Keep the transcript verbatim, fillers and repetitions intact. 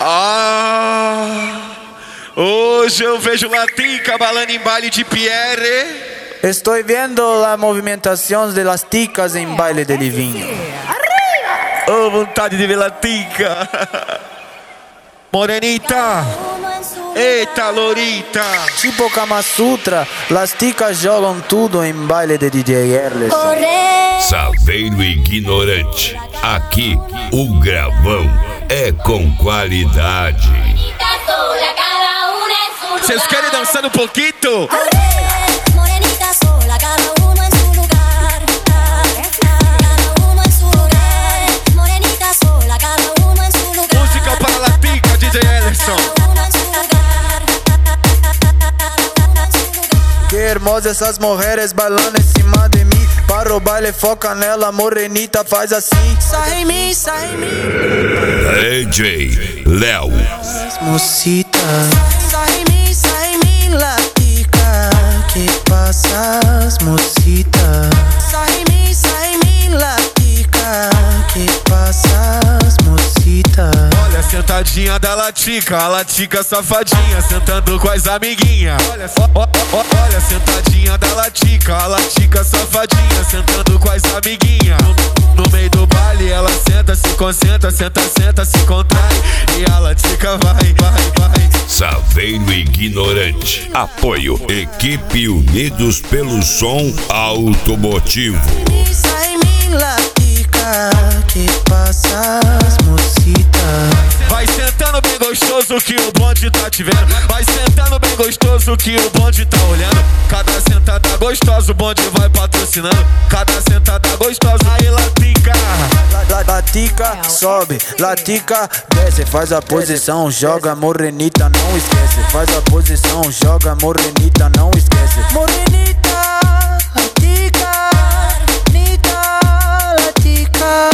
Ah, hoje eu vejo Latica balando em baile de Pierre. Estoy viendo la movimentación de las ticas en baile de Livinho. Oh, vontade de ver Latica. Morenita. Eita, Lorita. Tipo Kama Sutra, las ticas jogam tudo em baile de D J Erlerson. Saveiro ignorante. Aqui, o gravão é com qualidade. Vocês querem dançar um pouquinho? Música para Latica, D J Erlerson. Que hermosas essas mulheres bailando em cima de mim. Para o baile, foca nela, morenita, faz assim. Sai em mim, sai em mim. D J Léo. Mocita, sai em mim, sai em mim, Latica. Que passas, mocita? Sai em mim, sai em mim, Latica. Que passas, mocita? Olha a sentadinha da Latica, a Latica safadinha, sentando com as amiguinhas. Olha, ó, ó, ó, olha a sentadinha da Latica, a Latica safadinha, sentando com as amiguinhas. No, no meio do baile ela senta, se concentra, senta, senta, se contrai. E a Latica vai, vai, vai. Saveiro ignorante. Apoio Equipe Unidos pelo Som Automotivo. Sai em mim, Latica. Que passas, mocita? Vai sentando bem gostoso que o bonde tá te vendo. Vai sentando bem gostoso que o bonde tá olhando. Cada sentada gostosa o bonde vai patrocinando. Cada sentada gostosa, aí Latica. Latica sobe, Latica desce. Faz a posição, joga morenita, não esquece. Faz a posição, joga morenita, não esquece. Morenita, Latica, Latica, Latica.